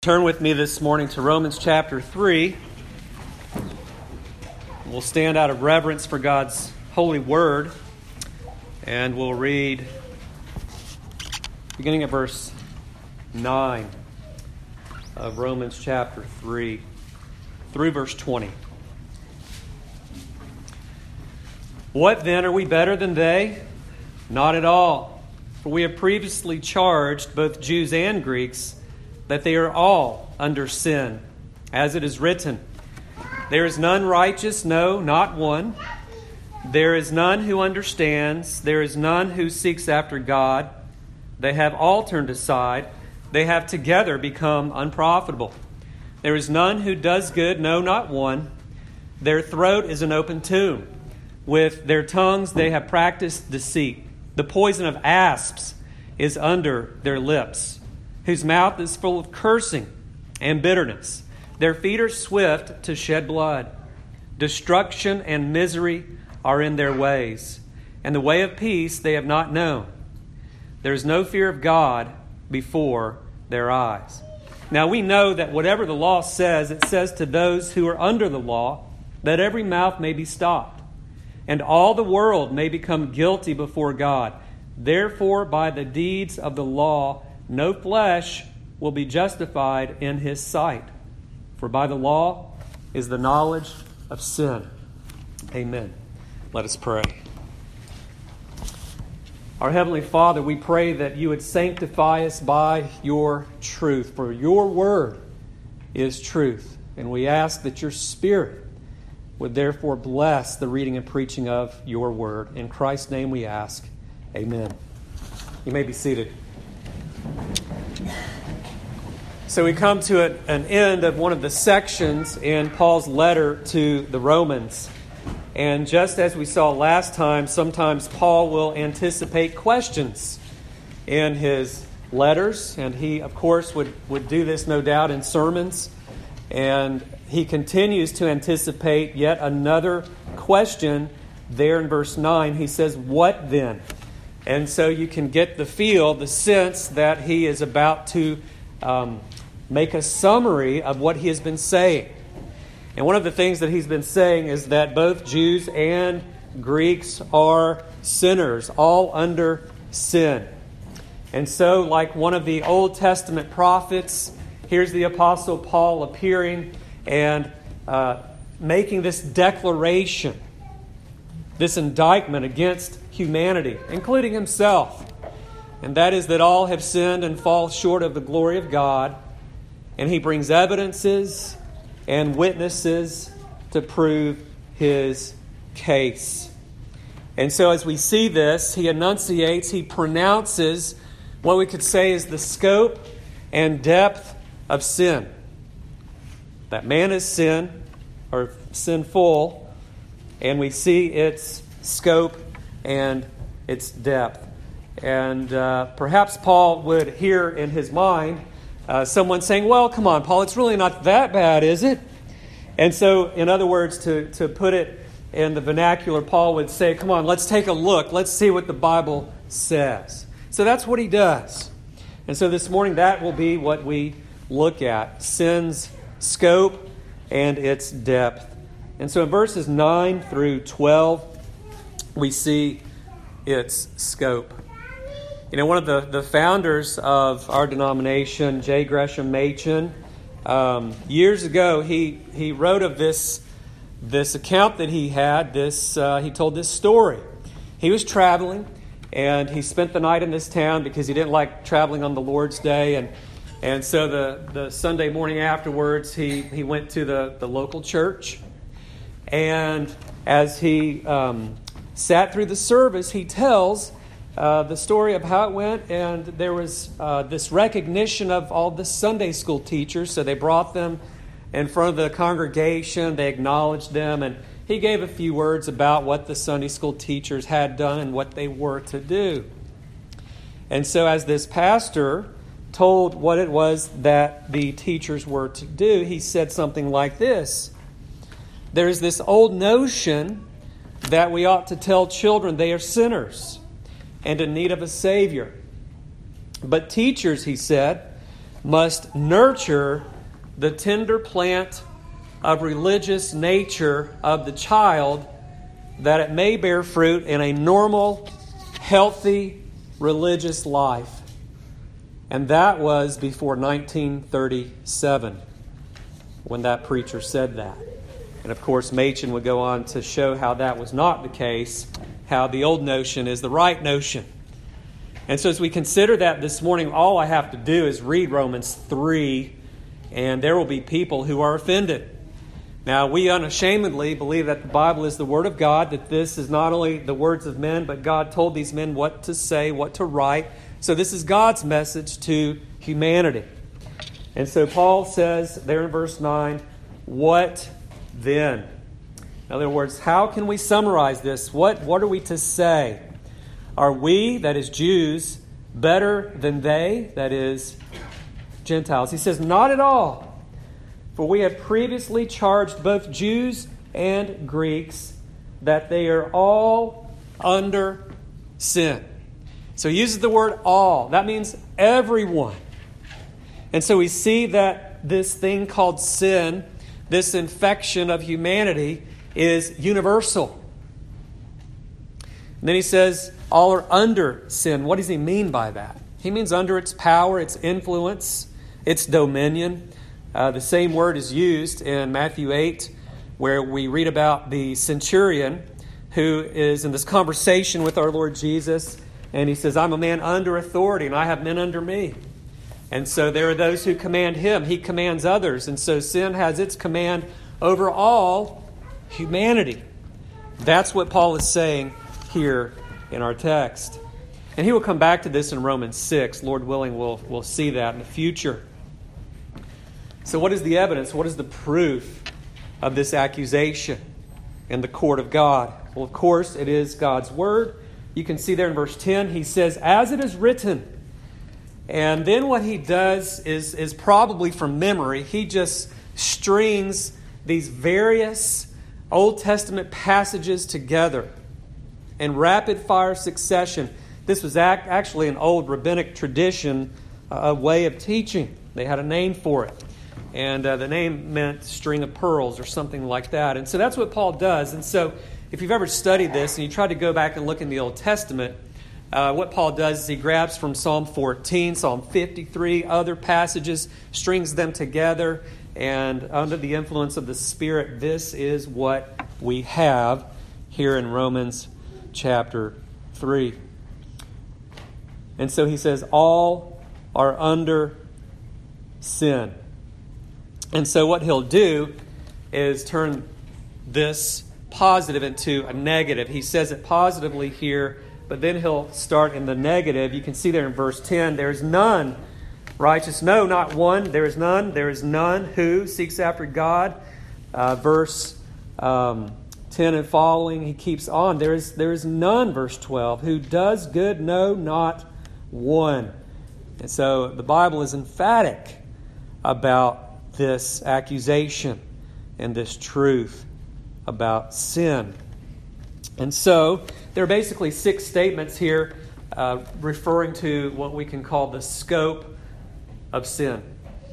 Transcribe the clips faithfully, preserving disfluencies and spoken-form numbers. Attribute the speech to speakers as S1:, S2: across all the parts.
S1: Turn with me this morning to Romans chapter three. We'll stand out of reverence for God's holy word, and we'll read beginning at verse nine of Romans chapter three through verse twenty. What then, are we better than they? Not at all. For we have previously charged both Jews and Greeks that they are all under sin. As it is written, there is none righteous, no, not one. There is none who understands. There is none who seeks after God. They have all turned aside. They have together become unprofitable. There is none who does good, no, not one. Their throat is an open tomb. With their tongues they have practiced deceit. The poison of asps is under their lips, whose mouth is full of cursing and bitterness. Their feet are swift to shed blood. Destruction and misery are in their ways, and the way of peace they have not known. There is no fear of God before their eyes. Now we know that whatever the law says, it says to those who are under the law, that every mouth may be stopped, and all the world may become guilty before God. Therefore, by the deeds of the law, no flesh will be justified in his sight. For by the law is the knowledge of sin. Amen. Let us pray. Our Heavenly Father, we pray that you would sanctify us by your truth. For your word is truth. And we ask that your Spirit would therefore bless the reading and preaching of your word. In Christ's name we ask. Amen. You may be seated. So we come to an end of one of the sections in Paul's letter to the Romans. And just as we saw last time, sometimes Paul will anticipate questions in his letters. And he, of course, would, would do this, no doubt, in sermons. And he continues to anticipate yet another question there in verse nine. He says, "What then?" And so you can get the feel, the sense that he is about to um, make a summary of what he has been saying. And one of the things that he's been saying is that both Jews and Greeks are sinners, all under sin. And so, like one of the Old Testament prophets, here's the Apostle Paul appearing and uh, making this declaration, this indictment against humanity, including himself. And that is that all have sinned and fall short of the glory of God. And he brings evidences and witnesses to prove his case. And so as we see this, he enunciates, he pronounces what we could say is the scope and depth of sin. That man is sin, or sinful, and we see its scope and its depth. And uh, perhaps Paul would hear in his mind uh, someone saying, "Well, come on, Paul, it's really not that bad, is it?" And so, in other words, to, to put it in the vernacular, Paul would say, "Come on, let's take a look. Let's see what the Bible says." So that's what he does. And so this morning, that will be what we look at: sin's scope and its depth. And so in verses nine through twelve, we see its scope. You know, one of the, the founders of our denomination, J. Gresham Machen, um, years ago, he, he wrote of this, this account that he had. This uh, he told this story. He was traveling, and he spent the night in this town because he didn't like traveling on the Lord's Day. And and so the, the Sunday morning afterwards, he, he went to the, the local church. And as he um, sat through the service, he tells uh, the story of how it went. And there was uh, this recognition of all the Sunday school teachers. So they brought them in front of the congregation. They acknowledged them. And he gave a few words about what the Sunday school teachers had done and what they were to do. And so as this pastor told what it was that the teachers were to do, he said something like this: "There's this old notion that we ought to tell children they are sinners and in need of a Savior. But teachers," he said, must nurture the tender plant of religious nature of the child, that it may bear fruit in a normal, healthy, religious life. And that was before nineteen thirty-seven, when that preacher said that. And of course, Machen would go on to show how that was not the case, how the old notion is the right notion. And so as we consider that this morning, all I have to do is read Romans three, and there will be people who are offended. Now, we unashamedly believe that the Bible is the Word of God, that this is not only the words of men, but God told these men what to say, what to write. So this is God's message to humanity. And so Paul says there in verse nine, what then? In other words, how can we summarize this? What, what are we to say? Are we, that is Jews, better than they, that is Gentiles? He says, not at all. For we have previously charged both Jews and Greeks that they are all under sin. So he uses the word all. That means everyone. And so we see that this thing called sin, this infection of humanity, is universal. And then he says all are under sin. What does he mean by that? He means under its power, its influence, its dominion. Uh, the same word is used in Matthew eight, where we read about the centurion who is in this conversation with our Lord Jesus, and he says, I'm a man under authority, and I have men under me. And so there are those who command him. He commands others. And so sin has its command over all humanity. That's what Paul is saying here in our text. And he will come back to this in Romans six. Lord willing, we'll, we'll see that in the future. So what is the evidence? What is the proof of this accusation in the court of God? Well, of course, it is God's Word. You can see there in verse ten, he says, as it is written. And then what he does is, is probably from memory. He just strings these various Old Testament passages together in rapid-fire succession. This was ac- actually an old rabbinic tradition, uh, a way of teaching. They had a name for it. And uh, the name meant string of pearls or something like that. And so that's what Paul does. And so if you've ever studied this and you try to go back and look in the Old Testament, uh, what Paul does is he grabs from Psalm fourteen, Psalm fifty-three, other passages, strings them together, and under the influence of the Spirit, this is what we have here in Romans chapter three. And so he says, all are under sin. And so what he'll do is turn this positive into a negative. He says it positively here, but then he'll start in the negative. You can see there in verse ten, there is none righteous. No, not one. There is none. There is none who seeks after God. Uh, verse um, ten and following, he keeps on. There is, there is none, verse twelve, who does good. No, not one. And so the Bible is emphatic about this accusation and this truth about sin. And so there are basically six statements here uh, referring to what we can call the scope of sin.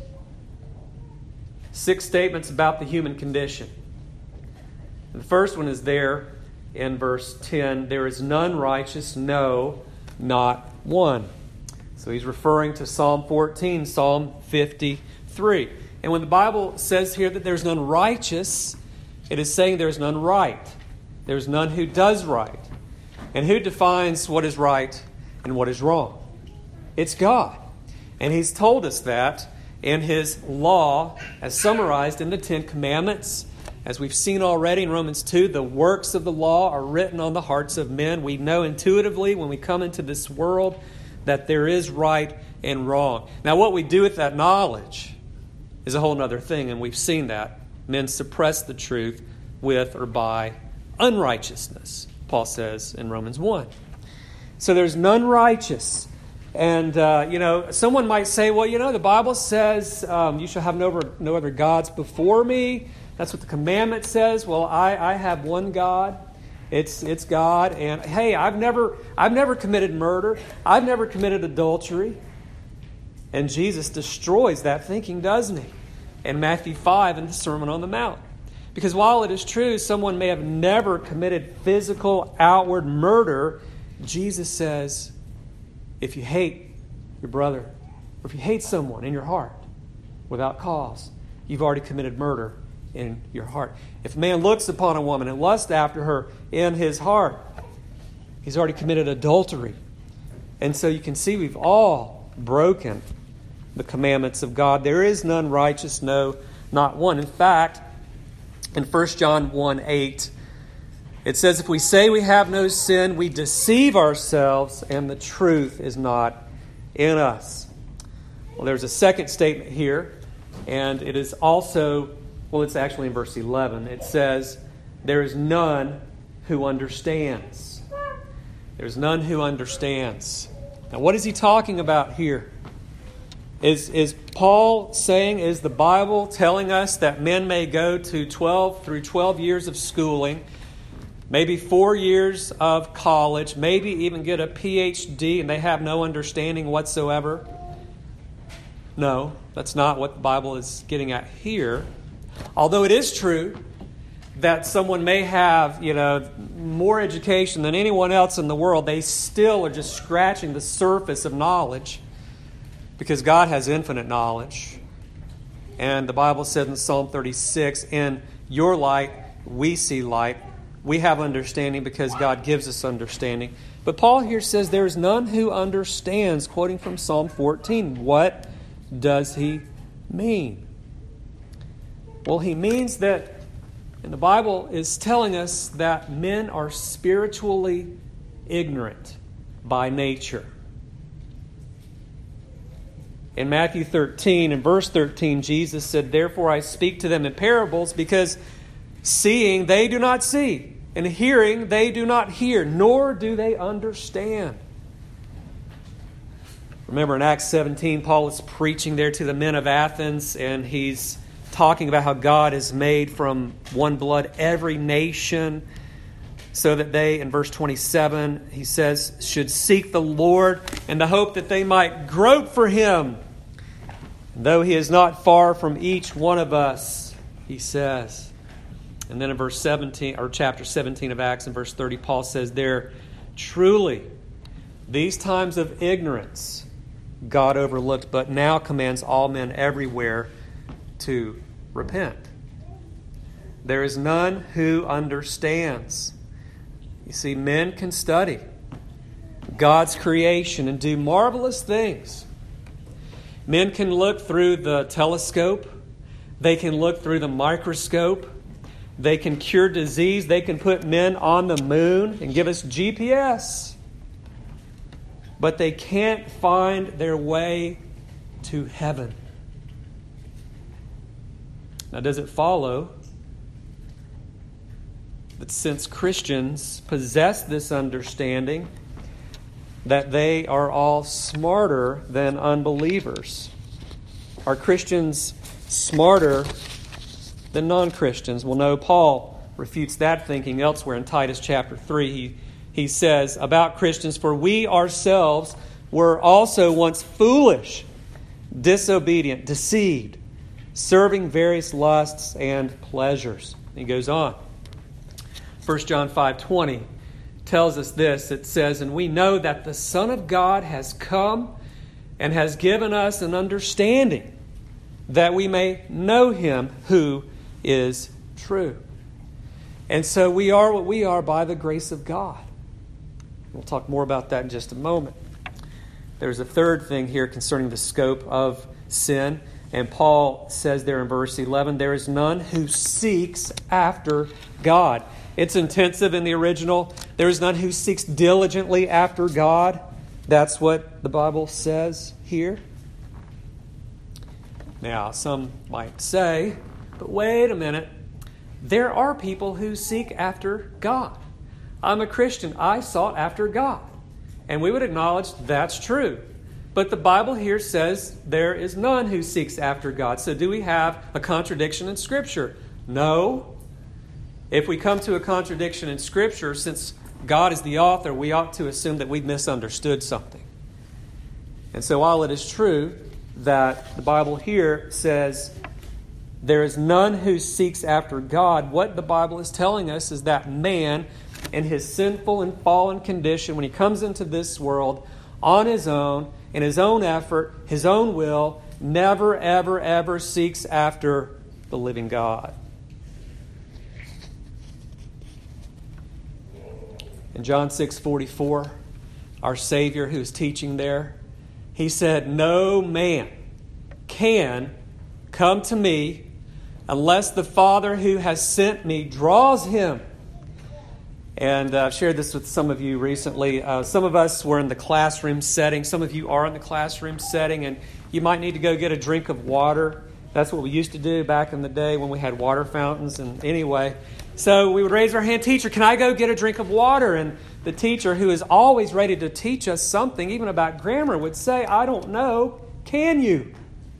S1: Six statements about the human condition. The first one is there in verse ten. There is none righteous, no, not one. So he's referring to Psalm fourteen, Psalm fifty-three. And when the Bible says here that there's none righteous, it is saying there's none right. There's none who does right. And who defines what is right and what is wrong? It's God. And He's told us that in His law, as summarized in the Ten Commandments. As we've seen already in Romans two, the works of the law are written on the hearts of men. We know intuitively when we come into this world that there is right and wrong. Now, what we do with that knowledge is a whole other thing, and we've seen that. Men suppress the truth with or by unrighteousness, Paul says in Romans one. So there's none righteous. And, uh, you know, someone might say, well, you know, the Bible says um, you shall have no other, no other gods before me. That's what the commandment says. Well, I, I have one God. It's it's God. And, hey, I've never I've never committed murder. I've never committed adultery. And Jesus destroys that thinking, doesn't he? In Matthew five in the Sermon on the Mount. Because while it is true someone may have never committed physical outward murder, Jesus says, if you hate your brother, or if you hate someone in your heart without cause, you've already committed murder in your heart. If a man looks upon a woman and lusts after her in his heart, he's already committed adultery. And so you can see we've all broken the commandments of God. There is none righteous, no, not one. In fact, in First John one eight, it says, if we say we have no sin, we deceive ourselves, and the truth is not in us. Well, there's a second statement here, and it is also, well, it's actually in verse eleven. It says, there is none who understands. There's none who understands. Now, what is he talking about here? Is, is Paul saying, is the Bible telling us that men may go to twelve through twelve years of schooling, maybe four years of college, maybe even get a P H D, and they have no understanding whatsoever? No, that's not what the Bible is getting at here. Although it is true that someone may have, you know, more education than anyone else in the world, they still are just scratching the surface of knowledge, because God has infinite knowledge. And the Bible says in Psalm thirty-six, in your light we see light. We have understanding because God gives us understanding. But Paul here says there is none who understands, quoting from Psalm fourteen. What does he mean? Well, he means that, and the Bible is telling us that men are spiritually ignorant by nature. In Matthew thirteen, in verse thirteen, Jesus said, therefore I speak to them in parables, because seeing they do not see, and hearing they do not hear, nor do they understand. Remember in Acts seventeen, Paul is preaching there to the men of Athens, and he's talking about how God has made from one blood every nation, so that they, in verse twenty-seven, he says, should seek the Lord in the hope that they might grope for him. Though he is not far from each one of us, he says. And then in verse seventeen, or chapter seventeen of Acts, in verse thirty, Paul says there, truly, these times of ignorance God overlooked, but now commands all men everywhere to repent. There is none who understands. You see, men can study God's creation and do marvelous things. Men can look through the telescope. They can look through the microscope. They can cure disease. They can put men on the moon and give us G P S. But they can't find their way to heaven. Now, does it follow that since Christians possess this understanding, that they are all smarter than unbelievers? Are Christians smarter than non-Christians? Well, no, Paul refutes that thinking elsewhere in Titus chapter three. He, he says about Christians, for we ourselves were also once foolish, disobedient, deceived, serving various lusts and pleasures. He goes on. First John five twenty tells us this. It says, and we know that the Son of God has come and has given us an understanding that we may know him who is true. And so we are what we are by the grace of God. We'll talk more about that in just a moment. There's a third thing here concerning the scope of sin. And Paul says there in verse eleven, there is none who seeks after God. It's intensive in the original. There is none who seeks diligently after God. That's what the Bible says here. Now, some might say, but wait a minute. There are people who seek after God. I'm a Christian. I sought after God. And we would acknowledge that's true. But the Bible here says there is none who seeks after God. So do we have a contradiction in Scripture? No. If we come to a contradiction in Scripture, since God is the author, we ought to assume that we've misunderstood something. And so while it is true that the Bible here says there is none who seeks after God. What the Bible is telling us is that man, in his sinful and fallen condition, when he comes into this world on his own, in his own effort, his own will, never, ever, ever seeks after the living God. In John six forty-four, our Savior who is teaching there, He said, "No man can come to me unless the Father who has sent me draws him." And uh, I've shared this with some of you recently. Uh, some of us were in the classroom setting. Some of you are in the classroom setting, and you might need to go get a drink of water. That's what we used to do back in the day when we had water fountains. And anyway, so we would raise our hand, "Teacher, can I go get a drink of water?" And the teacher, who is always ready to teach us something, even about grammar, would say, "I don't know. Can you?"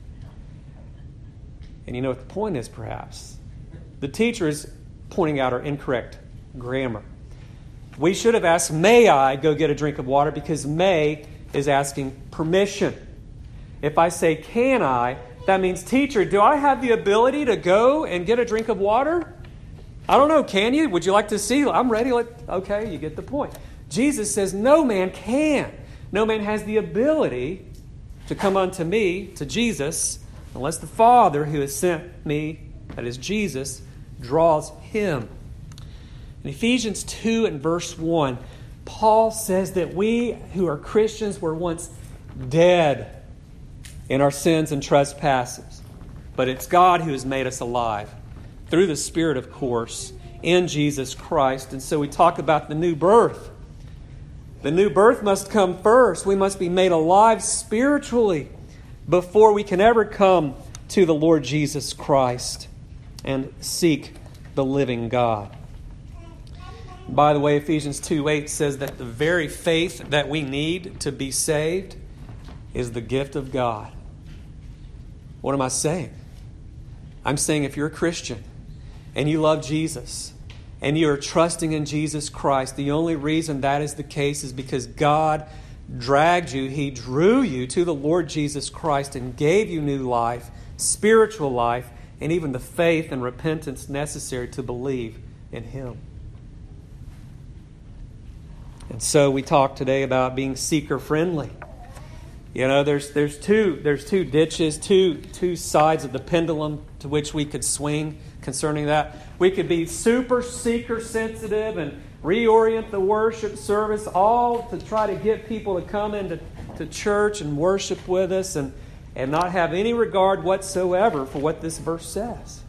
S1: And you know what the point is, perhaps? The teacher is pointing out our incorrect grammar. We should have asked, "May I go get a drink of water?" because "may" is asking permission. If I say, "Can I?" that means, "Teacher, do I have the ability to go and get a drink of water?" "I don't know. Can you? Would you like to see?" "I'm ready." Okay, you get the point. Jesus says no man can. No man has the ability to come unto me, to Jesus, unless the Father who has sent me, that is Jesus, draws him. In Ephesians two and verse one, Paul says that we who are Christians were once dead in our sins and trespasses. But it's God who has made us alive, through the Spirit, of course, in Jesus Christ. And so we talk about the new birth. The new birth must come first. We must be made alive spiritually before we can ever come to the Lord Jesus Christ and seek the living God. By the way, Ephesians two eight says that the very faith that we need to be saved is the gift of God. What am I saying? I'm saying if you're a Christian and you love Jesus and you are trusting in Jesus Christ, the only reason that is the case is because God dragged you, He drew you to the Lord Jesus Christ and gave you new life, spiritual life, and even the faith and repentance necessary to believe in Him. And so we talk today about being seeker-friendly. You know, there's there's two there's two ditches, two two sides of the pendulum to which we could swing concerning that. We could be super seeker sensitive and reorient the worship service, all to try to get people to come into to church and worship with us, and and not have any regard whatsoever for what this verse says.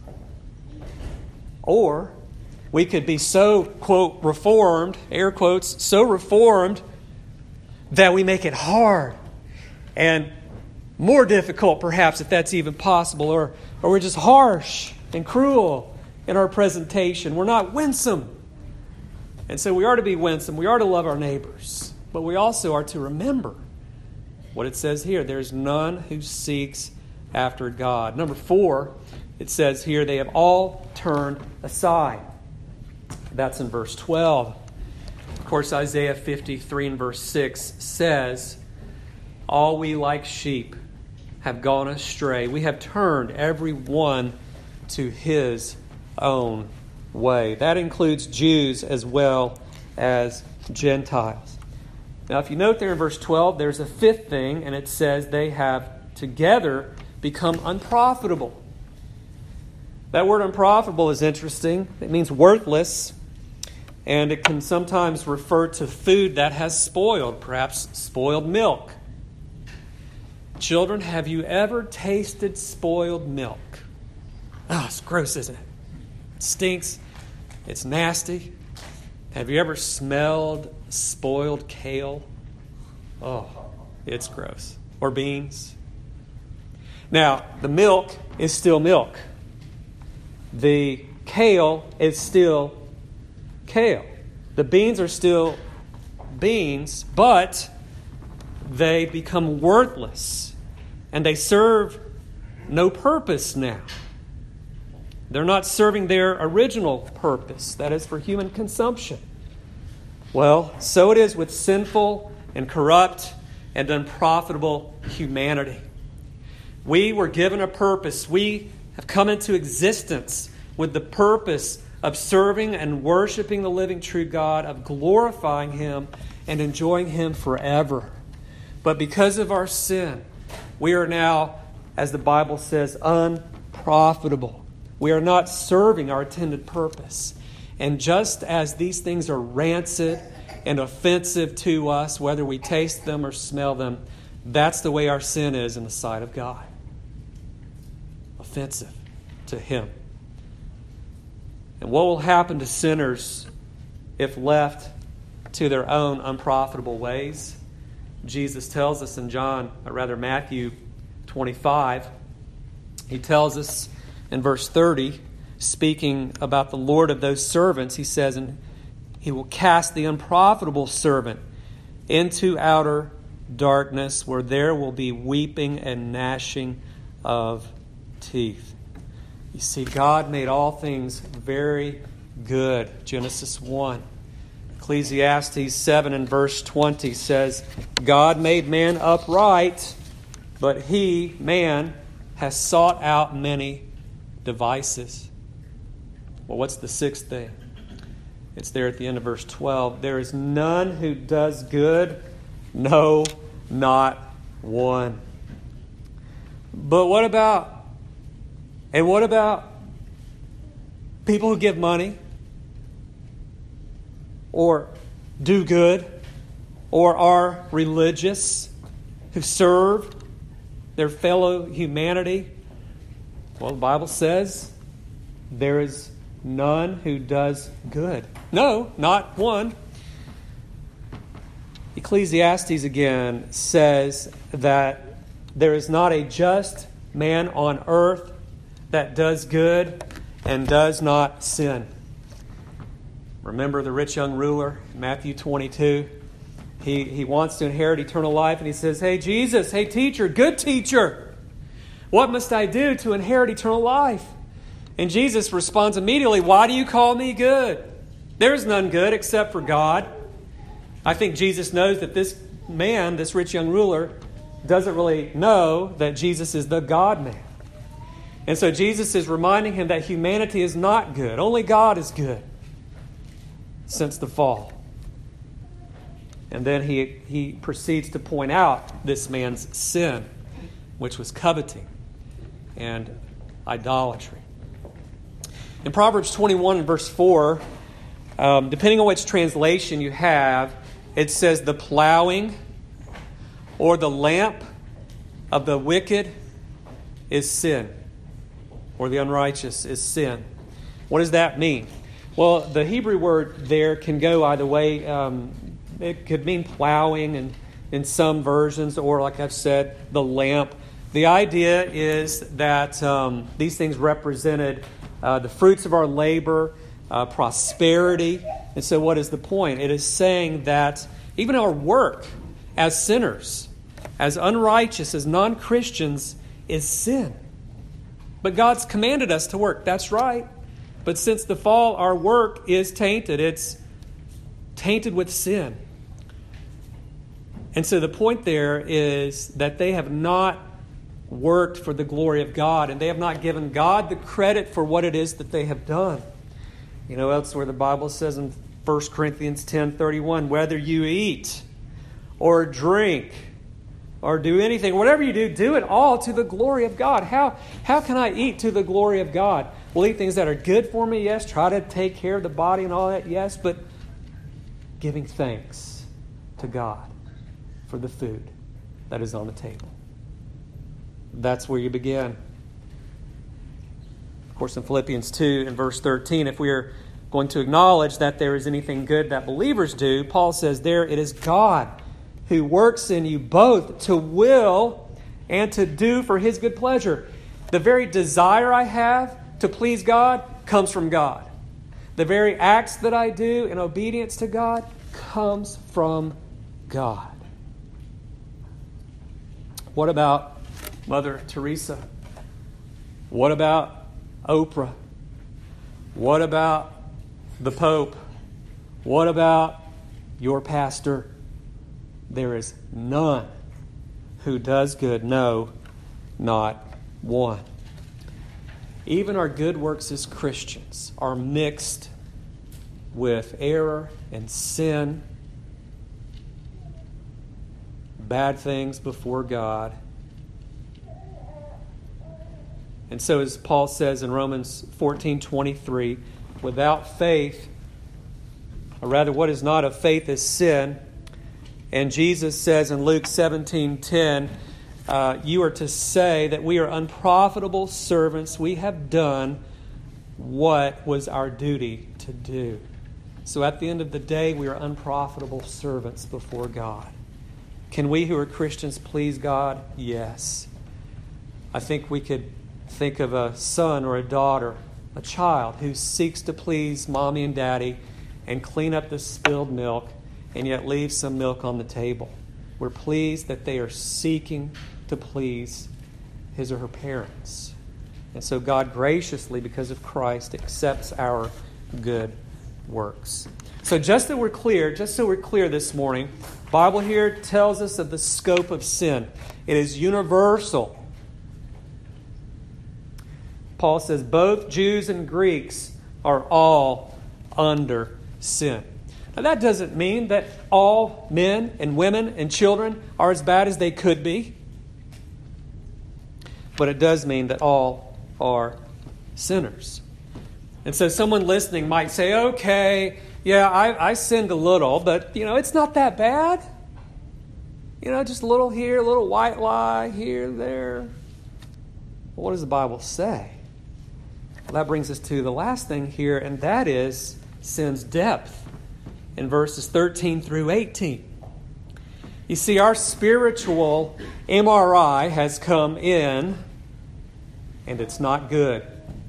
S1: Or we could be so, quote, reformed, air quotes, so reformed that we make it hard and more difficult, perhaps, if that's even possible, or, or we're just harsh and cruel in our presentation. We're not winsome. And so we are to be winsome. We are to love our neighbors. But we also are to remember what it says here. There's none who seeks after God. Number four, it says here, they have all turned aside. That's in verse twelve. Of course, Isaiah fifty-three and verse six says, "All we like sheep have gone astray. We have turned every one to his own way." That includes Jews as well as Gentiles. Now, if you note there in verse twelve, there's a fifth thing, and it says they have together become unprofitable. That word unprofitable is interesting. It means worthless, and it can sometimes refer to food that has spoiled, perhaps spoiled milk. Children, have you ever tasted spoiled milk? Oh, it's gross, isn't it? It stinks. It's nasty. Have you ever smelled spoiled kale? Oh, it's gross. Or beans. Now, the milk is still milk. The kale is still kale. The beans are still beans, but they become worthless and they serve no purpose now. They're not serving their original purpose, that is for human consumption. Well, so it is with sinful and corrupt and unprofitable humanity. We were given a purpose. We have come into existence with the purpose of serving and worshiping the living true God, of glorifying Him and enjoying Him forever. But because of our sin, we are now, as the Bible says, unprofitable. We are not serving our intended purpose. And just as these things are rancid and offensive to us, whether we taste them or smell them, that's the way our sin is in the sight of God. Offensive to Him. And what will happen to sinners if left to their own unprofitable ways? Jesus tells us in John, or rather Matthew twenty-five, He tells us in verse thirty, speaking about the Lord of those servants, He says, and He will cast the unprofitable servant into outer darkness, where there will be weeping and gnashing of teeth. You see, God made all things very good. Genesis one. Ecclesiastes seven and verse twenty says, God made man upright, but he, man, has sought out many devices. Well, what's the sixth thing? It's there at the end of verse twelve. There is none who does good, no, not one. But what about And what about people who give money or do good or are religious, who serve their fellow humanity? Well, the Bible says there is none who does good. No, not one. Ecclesiastes again says that there is not a just man on earth that does good and does not sin. Remember the rich young ruler, Matthew twenty-two? He, he wants to inherit eternal life, and he says, hey, Jesus, hey, teacher, good teacher, what must I do to inherit eternal life? And Jesus responds immediately, why do you call me good? There's none good except for God. I think Jesus knows that this man, this rich young ruler, doesn't really know that Jesus is the God-man. And so Jesus is reminding him that humanity is not good. Only God is good since the fall. And then he, he proceeds to point out this man's sin, which was coveting and idolatry. In Proverbs twenty-one and verse four, um, depending on which translation you have, it says the plowing or the lamp of the wicked is sin, or the unrighteous is sin. What does that mean? Well, the Hebrew word there can go either way. Um, it could mean plowing and in some versions, or like I've said, the lamp. The idea is that um, these things represented uh, the fruits of our labor, uh, prosperity. And so what is the point? It is saying that even our work as sinners, as unrighteous, as non-Christians, is sin. But God's commanded us to work. That's right. But since the fall, our work is tainted. It's tainted with sin. And so the point there is that they have not worked for the glory of God, and they have not given God the credit for what it is that they have done. You know, elsewhere the Bible says in First Corinthians ten thirty-one, whether you eat or drink or do anything, whatever you do, do it all to the glory of God. How, how can I eat to the glory of God? Well, eat things that are good for me, yes. Try to take care of the body and all that, yes. But giving thanks to God for the food that is on the table. That's where you begin. Of course, in Philippians two and verse thirteen, if we are going to acknowledge that there is anything good that believers do, Paul says there, it is God who works in you both to will and to do for His good pleasure. The very desire I have to please God comes from God. The very acts that I do in obedience to God comes from God. What about Mother Teresa? What about Oprah? What about the Pope? What about your pastor? There is none who does good, no, not one. Even our good works as Christians are mixed with error and sin, bad things before God. And so, as Paul says in Romans fourteen twenty-three, without faith, or rather what is not of faith is sin. And Jesus says in Luke seventeen ten, uh, you are to say that we are unprofitable servants. We have done what was our duty to do. So at the end of the day, we are unprofitable servants before God. Can we who are Christians please God? Yes. I think we could think of a son or a daughter, a child who seeks to please mommy and daddy and clean up the spilled milk and yet leave some milk on the table. We're pleased that they are seeking to please his or her parents. And so God graciously, because of Christ, accepts our good works. So just that we're clear, just so we're clear this morning, the Bible here tells us of the scope of sin. It is universal. Paul says both Jews and Greeks are all under sin. Now that doesn't mean that all men and women and children are as bad as they could be. But it does mean that all are sinners. And so someone listening might say, okay, yeah, I, I sinned a little, but, you know, it's not that bad. You know, just a little here, a little white lie here, there. Well, what does the Bible say? Well, that brings us to the last thing here, and that is sin's depth in verses thirteen through eighteen. You see, our spiritual M R I has come in, and it's not good.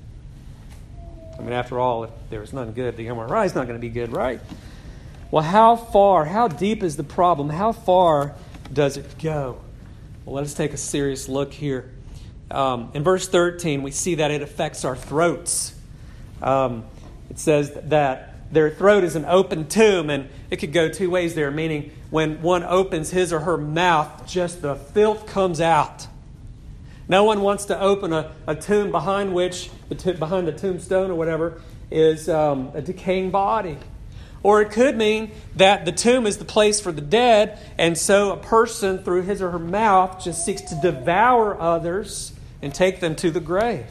S1: I mean, after all, if there's none good, the M R I is not going to be good, right? Well, how far, how deep is the problem? How far does it go? Well, let us take a serious look here. Um, in verse thirteen, we see that it affects our throats. Um, it says that their throat is an open tomb, and it could go two ways there, meaning when one opens his or her mouth, just the filth comes out. No one wants to open a, a tomb behind which, the t- behind the tombstone or whatever, is um, a decaying body. Or it could mean that the tomb is the place for the dead, and so a person, through his or her mouth, just seeks to devour others and take them to the grave.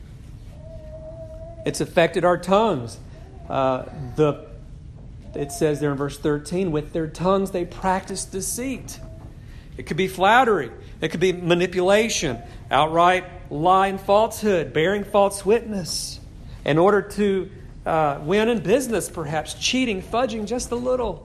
S1: It's affected our tongues. Uh, the it says there in verse thirteen, with their tongues they practice deceit. It could be flattery. It could be manipulation, outright lie and falsehood, bearing false witness, in order to uh, win in business, perhaps cheating, fudging just a little.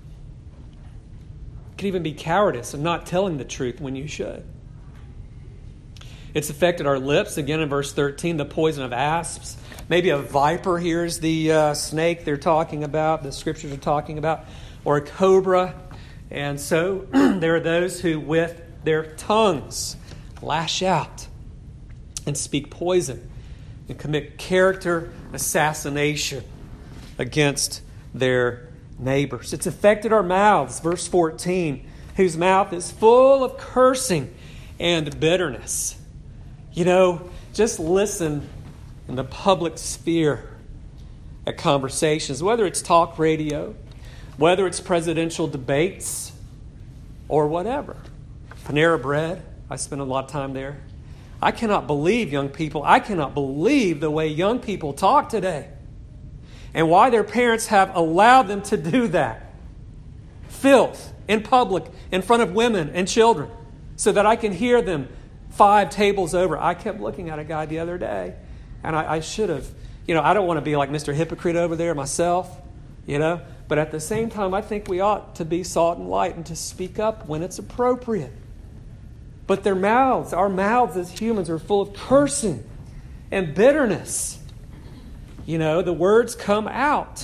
S1: It could even be cowardice and not telling the truth when you should. It's affected our lips. Again, in verse thirteen, the poison of asps. Maybe a viper here is the uh, snake they're talking about, the scriptures are talking about, or a cobra. And so there are those who with their tongues lash out and speak poison and commit character assassination against their neighbors. It's affected our mouths. Verse fourteen, whose mouth is full of cursing and bitterness. You know, just listen in the public sphere at conversations, whether it's talk radio, whether it's presidential debates, or whatever. Panera Bread, I spend a lot of time there. I cannot believe, young people, I cannot believe the way young people talk today and why their parents have allowed them to do that. Filth in public, in front of women and children, so that I can hear them five tables over. I kept looking at a guy the other day, and I, I should have, you know, I don't want to be like Mister Hypocrite over there myself, you know, but at the same time, I think we ought to be salt and light and to speak up when it's appropriate. But their mouths, our mouths as humans, are full of cursing and bitterness. You know, the words come out.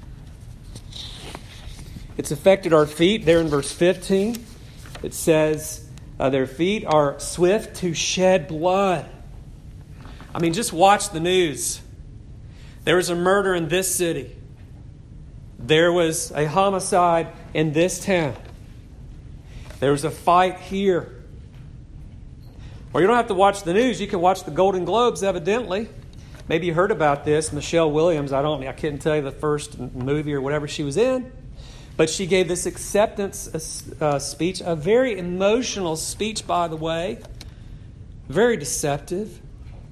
S1: It's affected our feet. There in verse fifteen, it says, uh, their feet are swift to shed blood. I mean, just watch the news. There was a murder in this city. There was a homicide in this town. There was a fight here. Or you don't have to watch the news. You can watch the Golden Globes, evidently. Maybe you heard about this. Michelle Williams, I don't, I couldn't tell you the first movie or whatever she was in. But she gave this acceptance uh, speech, a very emotional speech, by the way. Very deceptive.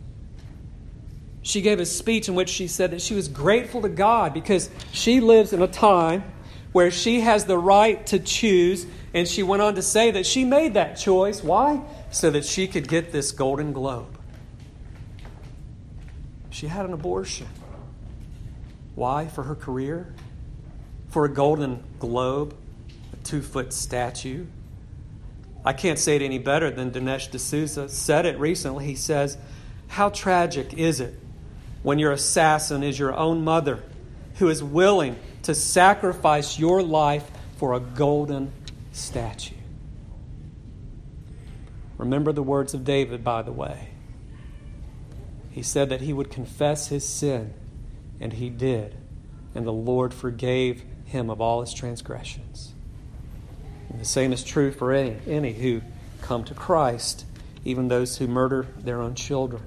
S1: She gave a speech in which she said that she was grateful to God because she lives in a time where she has the right to choose. And she went on to say that she made that choice. Why? So that she could get this Golden Globe. She had an abortion. Why? For her career? For a Golden Globe? A two-foot statue? I can't say it any better than Dinesh D'Souza said it recently. He says, how tragic is it when your assassin is your own mother who is willing to sacrifice your life for a golden statue? Remember the words of David, by the way. He said that he would confess his sin, and he did. And the Lord forgave him of all his transgressions. And the same is true for any, any who come to Christ, even those who murder their own children.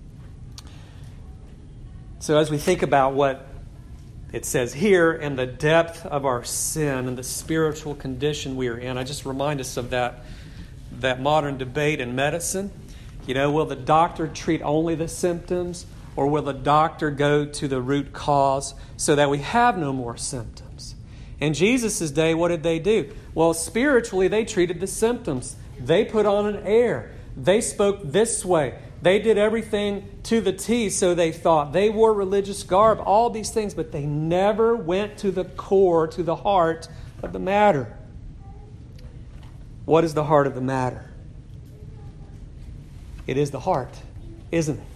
S1: So as we think about what it says here and the depth of our sin and the spiritual condition we are in, I just remind us of that, that modern debate in medicine. You know, will the doctor treat only the symptoms, or will the doctor go to the root cause so that we have no more symptoms? In Jesus' day, what did they do? Well, spiritually, they treated the symptoms. They put on an air. They spoke this way. They did everything to the T, so they thought. They wore religious garb, all these things, but they never went to the core, to the heart of the matter. What is the heart of the matter? It is the heart, isn't it?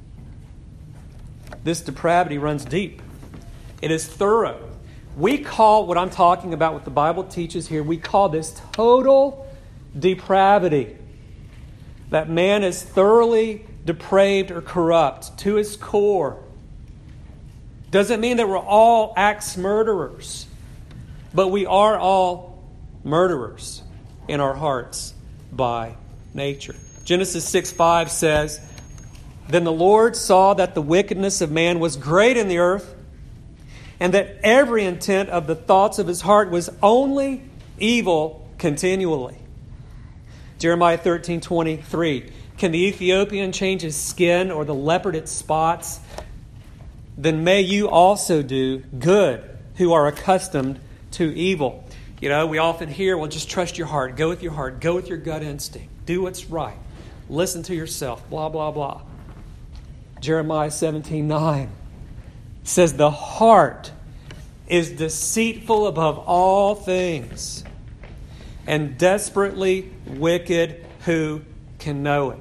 S1: This depravity runs deep. It is thorough. We call what I'm talking about, what the Bible teaches here, we call this total depravity. That man is thoroughly depraved or corrupt to his core. Doesn't mean that we're all axe murderers, but we are all murderers in our hearts by nature. Genesis six five says, then the Lord saw that the wickedness of man was great in the earth, and that every intent of the thoughts of his heart was only evil continually. Jeremiah thirteen twenty-three. Can the Ethiopian change his skin, or the leopard its spots? Then may you also do good, who are accustomed to evil. You know, we often hear, well, just trust your heart. Go with your heart. Go with your gut instinct. Do what's right. Listen to yourself. Blah, blah, blah. Jeremiah seventeen nine says, the heart is deceitful above all things and desperately wicked. Who can know it?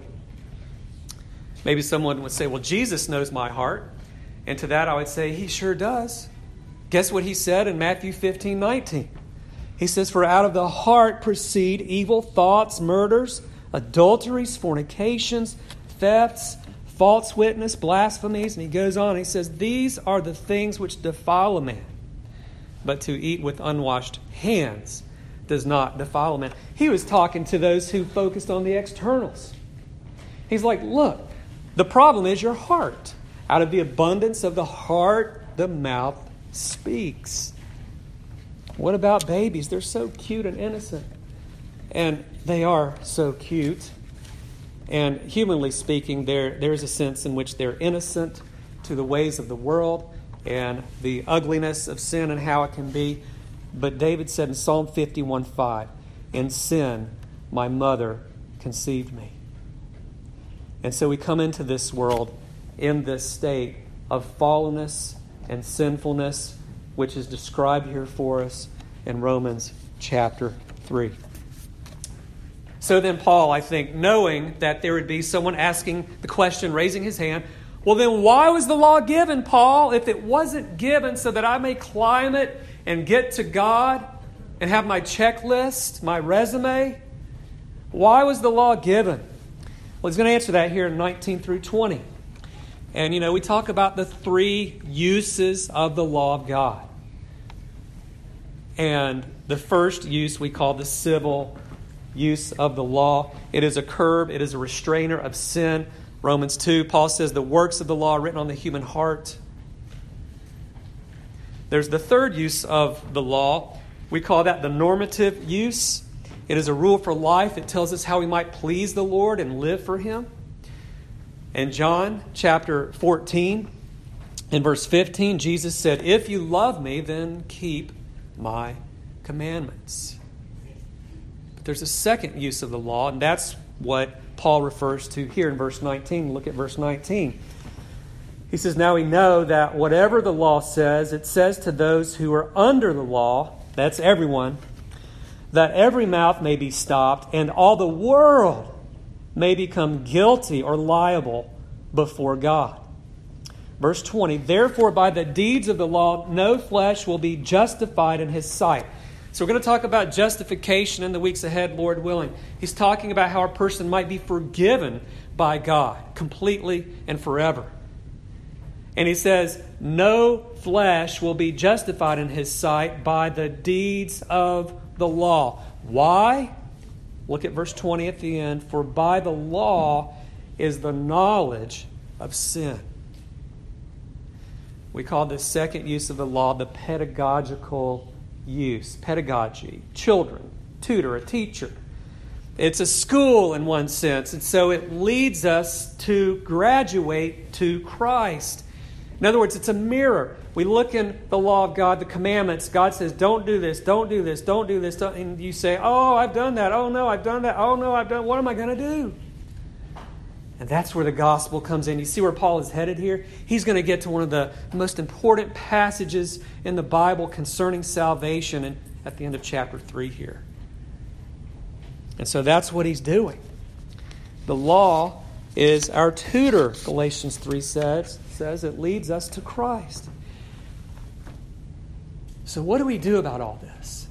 S1: Maybe someone would say, well, Jesus knows my heart. And to that I would say, he sure does. Guess what he said in Matthew fifteen nineteen? He says, for out of the heart proceed evil thoughts, murders, adulteries, fornications, thefts, false witness, blasphemies. And he goes on, he says, these are the things which defile a man. But to eat with unwashed hands does not defile a man. He was talking to those who focused on the externals. He's like, look, the problem is your heart. Out of the abundance of the heart, the mouth speaks. What about babies? They're so cute and innocent. And they are so cute. And humanly speaking, there there's a sense in which they're innocent to the ways of the world and the ugliness of sin and how it can be. But David said in Psalm fifty-one five, in sin my mother conceived me. And so we come into this world in this state of fallenness and sinfulness, which is described here for us in Romans chapter three. So then Paul, I think, knowing that there would be someone asking the question, raising his hand, well then why was the law given, Paul, if it wasn't given so that I may climb it and get to God and have my checklist, my resume? Why was the law given? Well, he's going to answer that here in nineteen through twenty. And, you know, we talk about the three uses of the law of God. And the first use we call the civil use of the law. It is a curb. It is a restrainer of sin. Romans two, Paul says the works of the law are written on the human heart. There's the third use of the law. We call that the normative use. It is a rule for life. It tells us how we might please the Lord and live for Him. In John chapter fourteen, in verse fifteen, Jesus said, "If you love me, then keep my commandments." But there's a second use of the law, and that's what Paul refers to here in verse nineteen. Look at verse nineteen. He says, "Now we know that whatever the law says, it says to those who are under the law," that's everyone, "that every mouth may be stopped, and all the world may become guilty or liable before God." Verse twenty, "Therefore by the deeds of the law no flesh will be justified in His sight." So we're going to talk about justification in the weeks ahead, Lord willing. He's talking about how a person might be forgiven by God completely and forever. And he says, no flesh will be justified in His sight by the deeds of the law. Why? Look at verse twenty at the end. "For by the law is the knowledge of sin." We call this second use of the law the pedagogical use. Pedagogy. Children. Tutor. A teacher. It's a school in one sense. And so it leads us to graduate to Christ. In other words, it's a mirror. We look in the law of God, the commandments. God says, don't do this, don't do this, don't do this. Don't. And you say, oh, I've done that. Oh, no, I've done that. Oh, no, I've done. What am I going to do? And that's where the gospel comes in. You see where Paul is headed here? He's going to get to one of the most important passages in the Bible concerning salvation and at the end of chapter three here. And so that's what he's doing. The law is our tutor, Galatians three says. says it leads us to Christ. So what do we do about all this?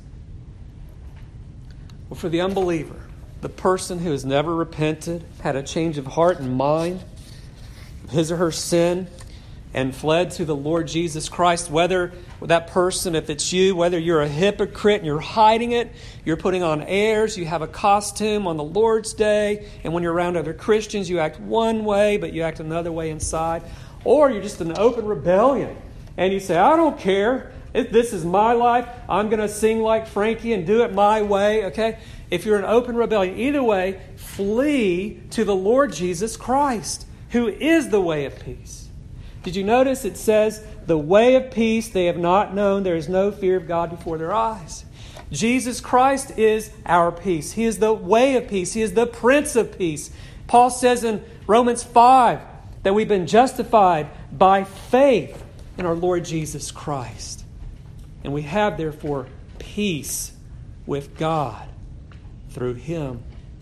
S1: Well, for the unbeliever, the person who has never repented, had a change of heart and mind, his or her sin, and fled to the Lord Jesus Christ, whether that person, if it's you, whether you're a hypocrite and you're hiding it, you're putting on airs, you have a costume on the Lord's Day, and when you're around other Christians, you act one way, but you act another way inside, or you're just in open rebellion, and you say, I don't care. If this is my life, I'm going to sing like Frankie and do it my way, okay? If you're in open rebellion, either way, flee to the Lord Jesus Christ, who is the way of peace. Did you notice it says, the way of peace they have not known, there is no fear of God before their eyes. Jesus Christ is our peace. He is the way of peace. He is the Prince of Peace. Paul says in Romans five that we've been justified by faith in our Lord Jesus Christ. And we have, therefore, peace with God through Him.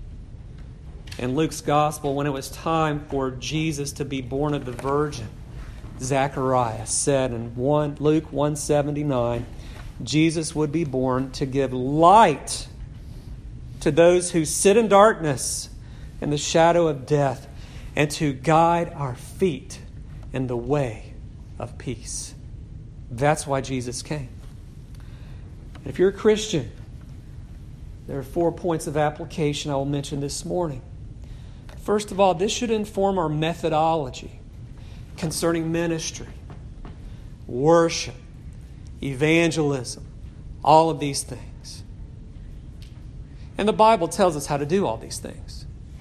S1: In Luke's Gospel, when it was time for Jesus to be born of the Virgin, Zechariah said in one, Luke one seventy-nine, Jesus would be born to give light to those who sit in darkness and the shadow of death, and to guide our feet in the way of peace. That's why Jesus came. And if you're a Christian, there are four points of application I will mention this morning. First of all, this should inform our methodology concerning ministry, worship, evangelism, all of these things. And the Bible tells us how to do all these things.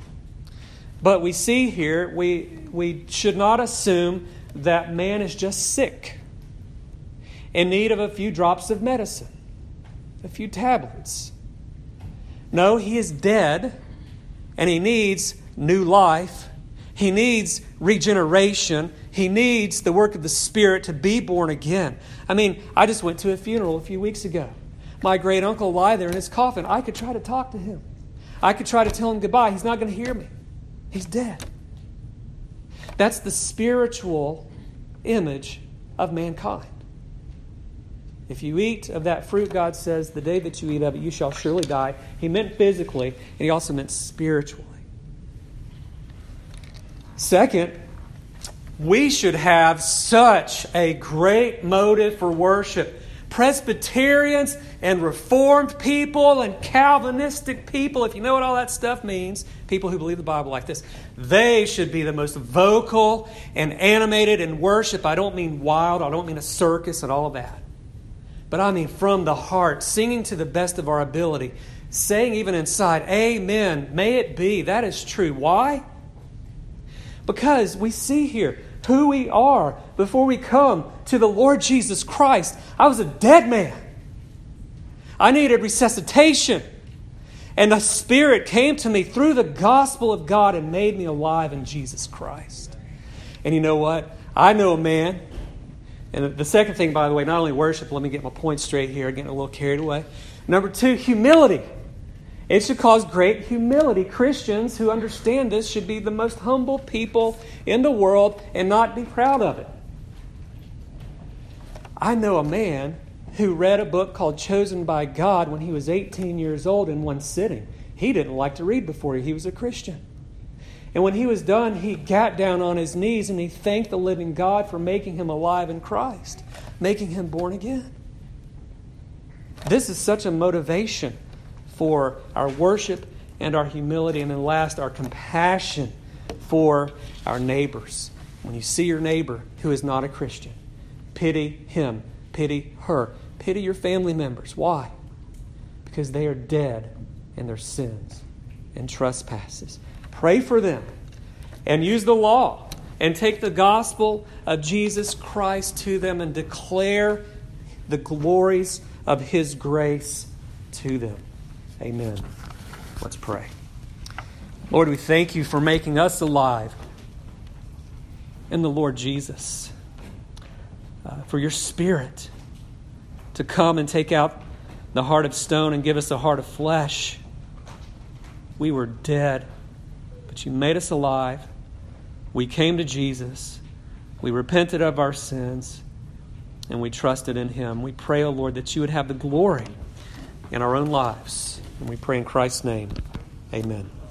S1: But we see here, we, we should not assume that man is just sick, in need of a few drops of medicine, a few tablets. No, he is dead, and he needs new life. He needs regeneration. He needs the work of the Spirit to be born again. I mean, I just went to a funeral a few weeks ago. My great uncle lay there in his coffin. I could try to talk to him. I could try to tell him goodbye. He's not going to hear me. He's dead. That's the spiritual image of mankind. If you eat of that fruit, God says, the day that you eat of it, you shall surely die. He meant physically, and He also meant spiritually. Second, we should have such a great motive for worship. Presbyterians and Reformed people and Calvinistic people, if you know what all that stuff means, people who believe the Bible like this, they should be the most vocal and animated in worship. I don't mean wild, I don't mean a circus and all of that. But I mean from the heart, singing to the best of our ability, saying even inside, amen, may it be. That is true. Why? Because we see here who we are before we come to the Lord Jesus Christ. I was a dead man. I needed resuscitation. And the Spirit came to me through the gospel of God and made me alive in Jesus Christ. And you know what? I know a man. And the second thing, by the way, not only worship, let me get my point straight here, getting a little carried away. Number two, humility. It should cause great humility. Christians who understand this should be the most humble people in the world and not be proud of it. I know a man who read a book called Chosen by God when he was eighteen years old in one sitting. He didn't like to read before he was a Christian. And when he was done, he got down on his knees and he thanked the living God for making him alive in Christ, making him born again. This is such a motivation for our worship and our humility, and then last, our compassion for our neighbors. When you see your neighbor who is not a Christian, pity him, pity her, pity your family members. Why? Because they are dead in their sins and trespasses. Pray for them and use the law and take the gospel of Jesus Christ to them and declare the glories of His grace to them. Amen. Let's pray. Lord, we thank You for making us alive in the Lord Jesus. Uh, for Your Spirit to come and take out the heart of stone and give us a heart of flesh. We were dead, but You made us alive. We came to Jesus. We repented of our sins, and we trusted in Him. We pray, O Lord, that You would have the glory in our own lives. And we pray in Christ's name. Amen.